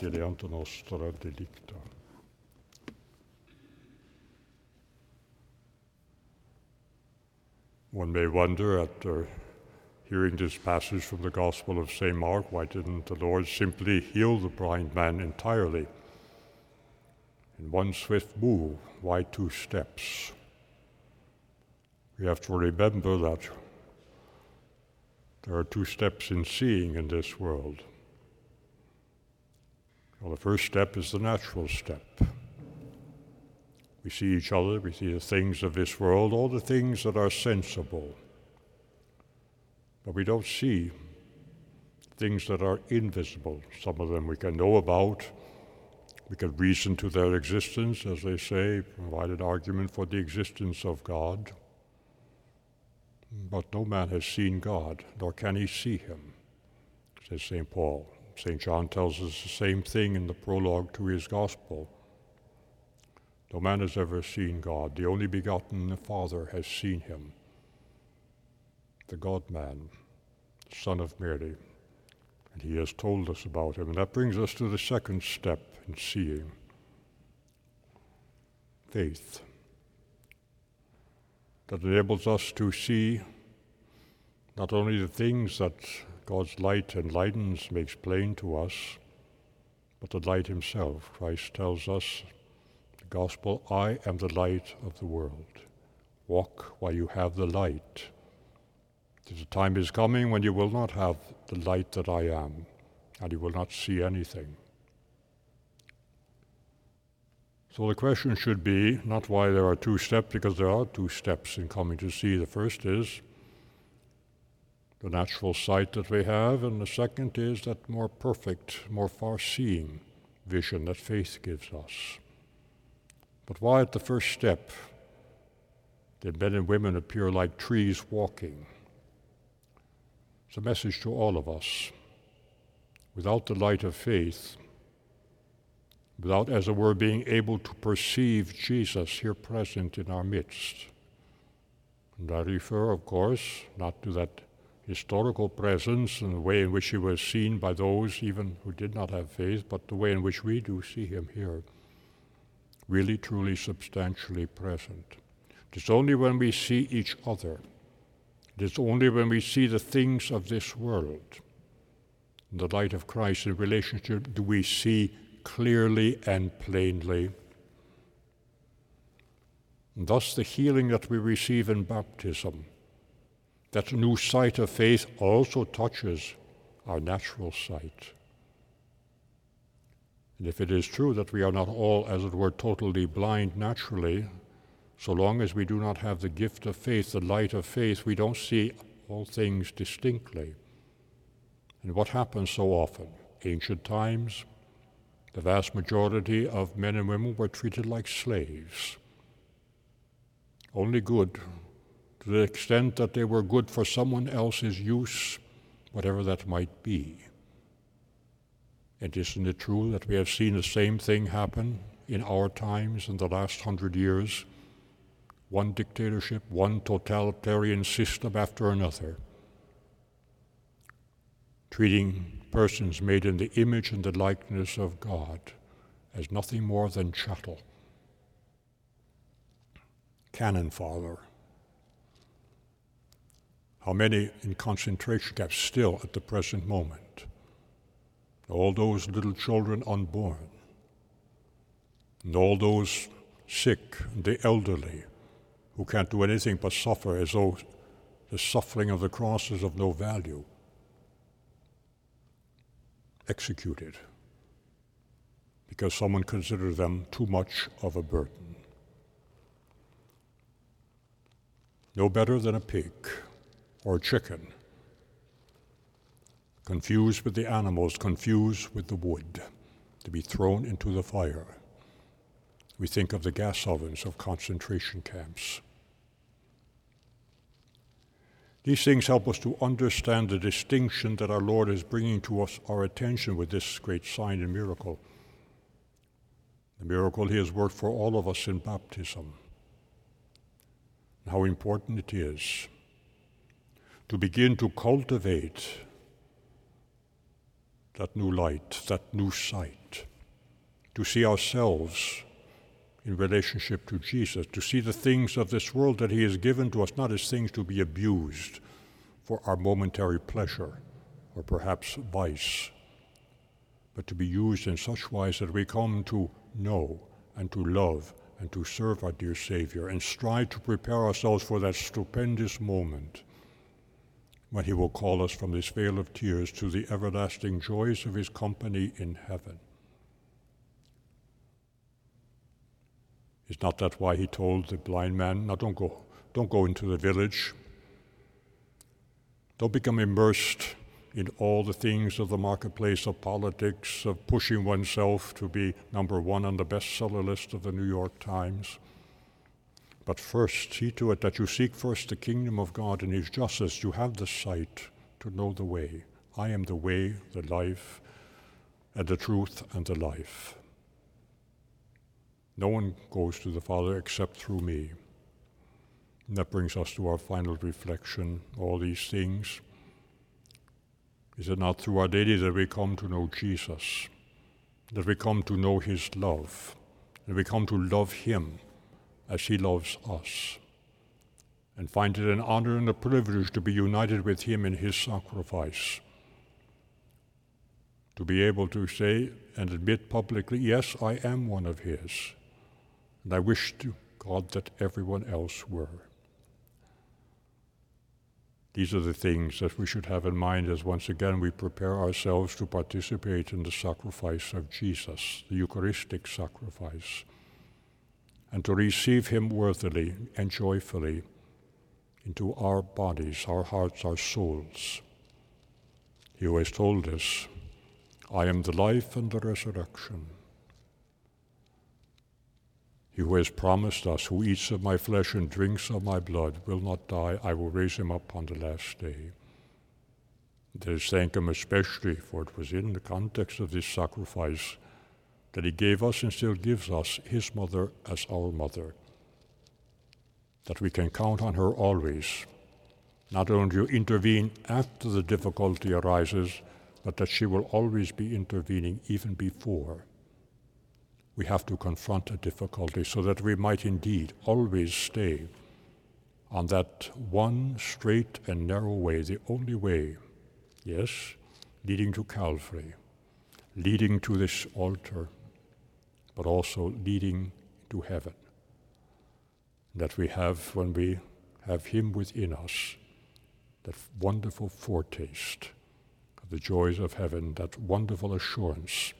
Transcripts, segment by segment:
Evangelianto nostra delicta. One may wonder after hearing this passage from the Gospel of St. Mark, why didn't the Lord simply heal the blind man entirely? In one swift move, why 2 steps? We have to remember that there are 2 steps in seeing in this world. Well, the first step is the natural step. We see each other, we see the things of this world, all the things that are sensible. But we don't see things that are invisible. Some of them we can know about, we can reason to their existence, as they say, provide an argument for the existence of God. But no man has seen God, nor can he see him, says St. Paul. St. John tells us the same thing in the prologue to his Gospel. No man has ever seen God. The only begotten the Father has seen him. The God-man, Son of Mary. And he has told us about him. And that brings us to the second step in seeing. Faith. That enables us to see not only the things that God's light enlightens, makes plain to us, but the light himself. Christ tells us, the Gospel, I am the light of the world. Walk while you have the light. The time is coming when you will not have the light that I am, and you will not see anything. So the question should be not why there are 2 steps, because there are 2 steps in coming to see. The first is the natural sight that we have, and the second is that more perfect, more far-seeing vision that faith gives us. But why at the first step did men and women appear like trees walking? It's a message to all of us. Without the light of faith, without, as it were, being able to perceive Jesus here present in our midst, and I refer, of course, not to that historical presence and the way in which he was seen by those even who did not have faith, but the way in which we do see him here, really, truly, substantially present. It is only when we see each other, it is only when we see the things of this world, in the light of Christ in relationship, do we see clearly and plainly. And thus the healing that we receive in baptism, that new sight of faith, also touches our natural sight. And if it is true that we are not all, as it were, totally blind naturally, so long as we do not have the gift of faith, the light of faith, we don't see all things distinctly. And what happens so often? Ancient times, the vast majority of men and women were treated like slaves. Only good to the extent that they were good for someone else's use, whatever that might be. And isn't it true that we have seen the same thing happen in our times in the last 100 years? One dictatorship, one totalitarian system after another, treating persons made in the image and the likeness of God as nothing more than chattel. Cannon fodder. How many in concentration camps still at the present moment? All those little children unborn, and all those sick, and the elderly, who can't do anything but suffer as though the suffering of the cross is of no value. Executed because someone considered them too much of a burden. No better than a pig or a chicken, confused with the animals, confused with the wood, to be thrown into the fire. We think of the gas ovens of concentration camps. These things help us to understand the distinction that our Lord is bringing to us, our attention with this great sign and miracle. The miracle he has worked for all of us in baptism. And how important it is to begin to cultivate that new light, that new sight, to see ourselves in relationship to Jesus, to see the things of this world that he has given to us not as things to be abused for our momentary pleasure or perhaps vice, but to be used in such wise that we come to know and to love and to serve our dear Savior and strive to prepare ourselves for that stupendous moment when he will call us from this vale of tears to the everlasting joys of his company in heaven. Is not that why he told the blind man, now don't go into the village. Don't become immersed in all the things of the marketplace of politics, of pushing oneself to be number one on the bestseller list of the New York Times. But first, see to it that you seek first the kingdom of God and his justice. You have the sight to know the way. I am the way, the life, and the truth, and the life. No one goes to the Father except through me. And that brings us to our final reflection. All these things, is it not through Our Lady that we come to know Jesus, that we come to know his love, that we come to love him as he loves us, and find it an honor and a privilege to be united with him in his sacrifice, to be able to say and admit publicly, yes, I am one of his, and I wish to God that everyone else were. These are the things that we should have in mind as once again we prepare ourselves to participate in the sacrifice of Jesus, the Eucharistic sacrifice, and to receive him worthily and joyfully into our bodies, our hearts, our souls. He who has told us, I am the life and the resurrection. He who has promised us, who eats of my flesh and drinks of my blood will not die, I will raise him up on the last day. Let us thank him especially, for it was in the context of this sacrifice that he gave us and still gives us his mother as our mother, that we can count on her always, not only to intervene after the difficulty arises, but that she will always be intervening even before. We have to confront a difficulty so that we might indeed always stay on that one straight and narrow way, the only way, yes, leading to Calvary, leading to this altar, but also leading to heaven. That we have, when we have him within us, that wonderful foretaste of the joys of heaven, that wonderful assurance,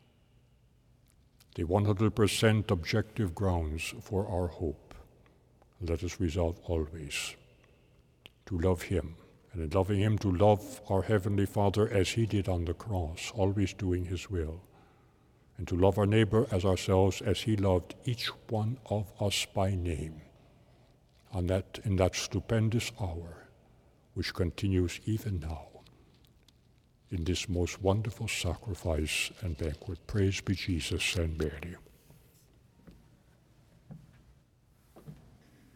the 100% objective grounds for our hope. Let us resolve always to love him, and in loving him to love our Heavenly Father as he did on the cross, always doing his will, and to love our neighbor as ourselves as he loved each one of us by name, in that stupendous hour which continues even now, in this most wonderful sacrifice and banquet. Praise be Jesus and Mary.